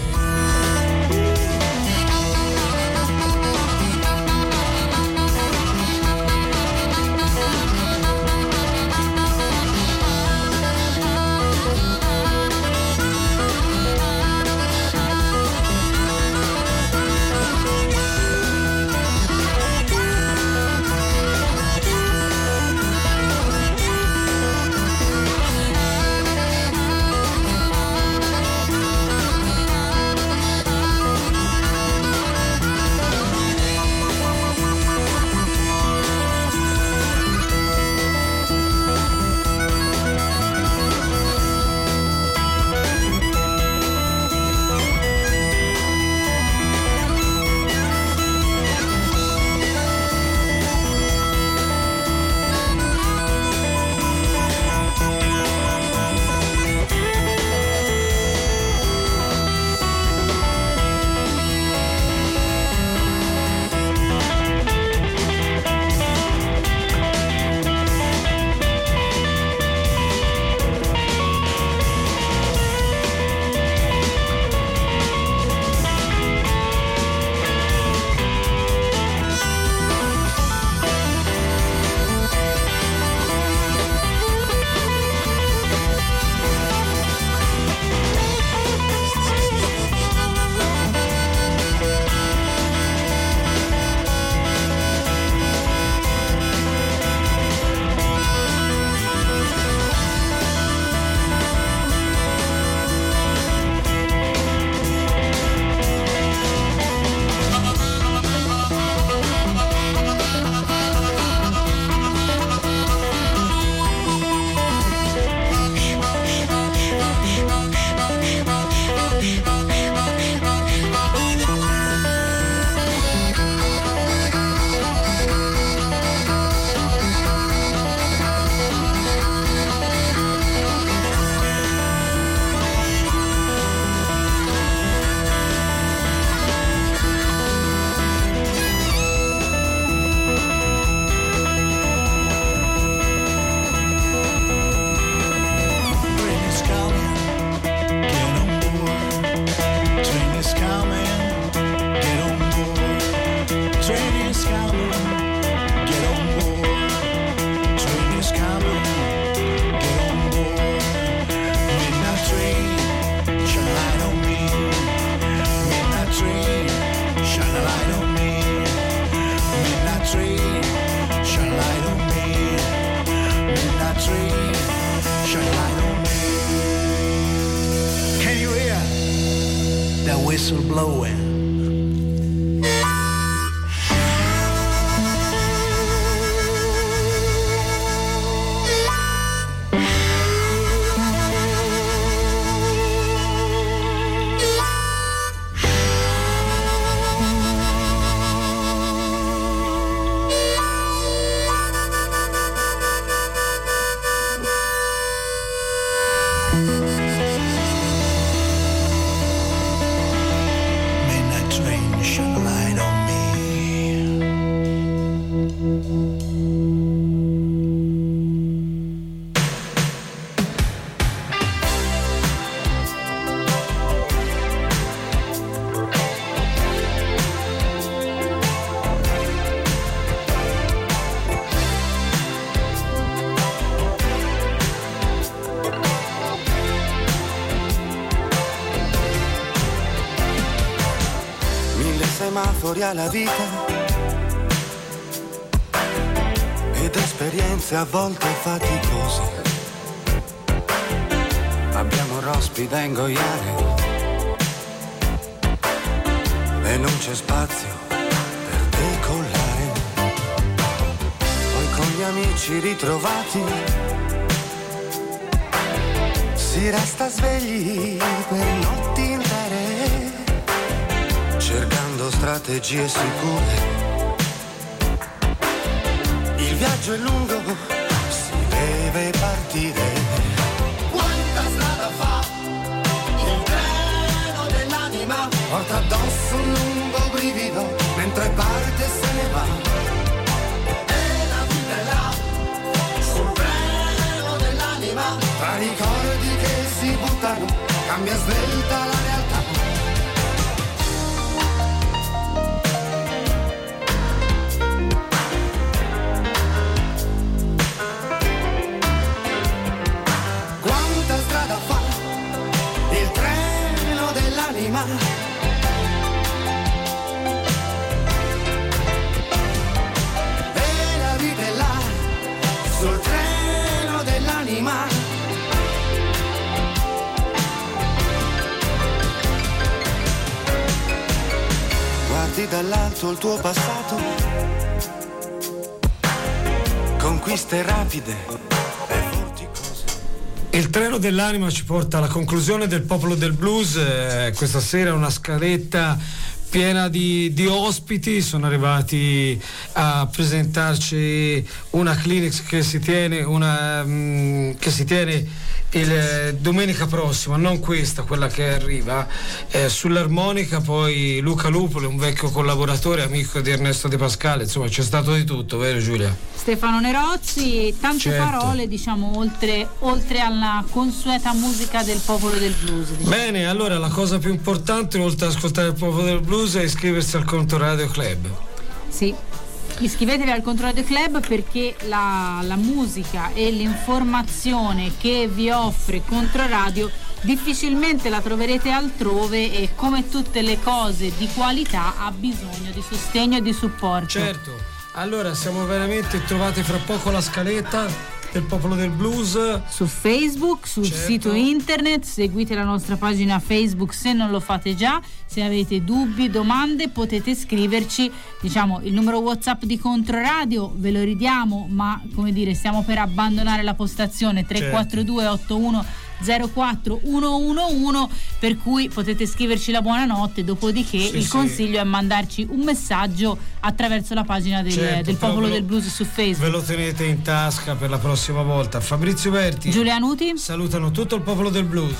whistle blowing. semafori alla vita ed esperienze a volte faticose. Abbiamo rospi da ingoiare e non c'è spazio per decollare. Poi con gli amici ritrovati si resta svegli per notti intere, cercando strategie sicure. Il viaggio è lungo, si deve partire. Quanta strada fa il treno dell'anima? Porta addosso un lungo brivido mentre parte e se ne va. E la vita è là, sul treno dell'anima. Tra ricordi che si buttano, cambia svelta la realtà. E la vita è là, sul treno dell'anima. Guardi dall'alto il tuo passato, conquiste rapide. Il treno dell'anima ci porta alla conclusione del Popolo del Blues. Eh, questa sera una scaletta piena di, di ospiti. Sono arrivati a presentarci una clinic che si tiene una mh, che si tiene il, eh, domenica prossima, non questa, quella che arriva, eh, sull'armonica. Poi Luca Lupoli, un vecchio collaboratore, amico di Ernesto De Pascale. Insomma, c'è stato di tutto, vero Giulia? Stefano Nerozzi, tante Certo. parole, diciamo, oltre, oltre alla consueta musica del Popolo del Blues. Diciamo. Bene, allora la cosa più importante, oltre ad ascoltare il Popolo del Blues, è iscriversi al Controradio Club. Sì, iscrivetevi al Controradio Club perché la, la musica e l'informazione che vi offre Controradio difficilmente la troverete altrove e, come tutte le cose di qualità, ha bisogno di sostegno e di supporto. Certo. Allora, siamo veramente, trovate fra poco la scaletta del Popolo del Blues su Facebook, sul certo. sito internet. Seguite la nostra pagina Facebook se non lo fate già. Se avete dubbi, domande, potete scriverci. Diciamo il numero WhatsApp di Controradio ve lo ridiamo, ma come dire, stiamo per abbandonare la postazione tre quattro due otto uno zero quattro uno uno uno, per cui potete scriverci la buonanotte, dopodiché sì, il sì. consiglio è mandarci un messaggio attraverso la pagina del, certo, del Popolo ve lo, del Blues su Facebook. Ve lo tenete in tasca per la prossima volta. Fabrizio Berti, Giulia Nuti salutano tutto il Popolo del Blues.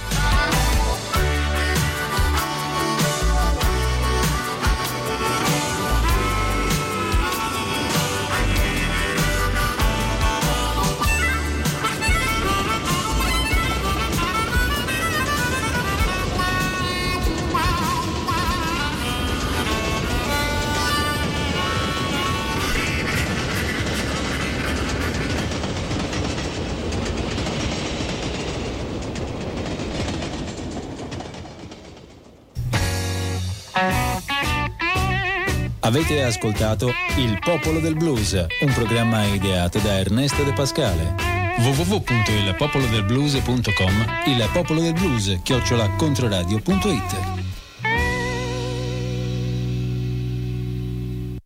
Avete ascoltato Il Popolo del Blues, un programma ideato da Ernesto De Pascale. w w w punto il popolo del blues punto com, il popolo del blues chiocciola controradio punto it.